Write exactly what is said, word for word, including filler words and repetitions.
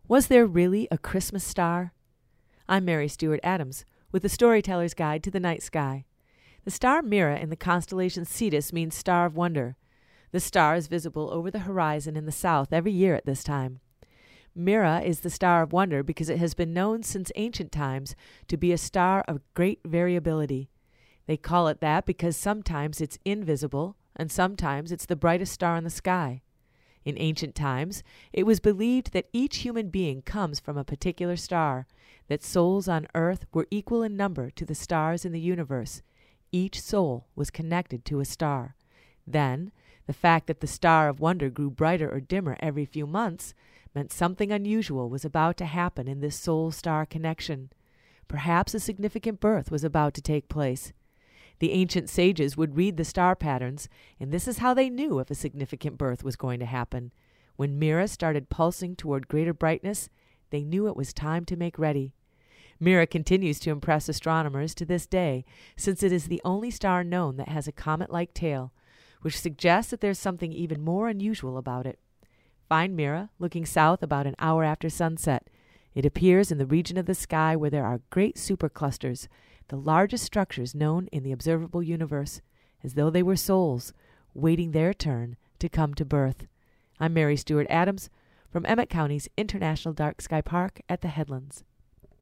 Was there really a Christmas star? I'm Mary Stewart Adams with the Storyteller's Guide to the Night Sky. The star Mira in the constellation Cetus means Star of Wonder. The star is visible over the horizon in the south every year at this time. Mira is the Star of Wonder because it has been known since ancient times to be a star of great variability. They call it that because sometimes it's invisible and sometimes it's the brightest star in the sky. In ancient times, it was believed that each human being comes from a particular star, that souls on earth were equal in number to the stars in the universe. Each soul was connected to a star. Then, the fact that the Star of Wonder grew brighter or dimmer every few months meant something unusual was about to happen in this soul-star connection. Perhaps a significant birth was about to take place. The ancient sages would read the star patterns, and this is how they knew if a significant birth was going to happen. When Mira started pulsing toward greater brightness, they knew it was time to make ready. Mira continues to impress astronomers to this day, since it is the only star known that has a comet-like tail, which suggests that there's something even more unusual about it. Find Mira looking south about an hour after sunset. It appears in the region of the sky where there are great superclusters, the largest structures known in the observable universe, as though they were souls, waiting their turn to come to birth. I'm Mary Stewart Adams from Emmett County's International Dark Sky Park at the Headlands.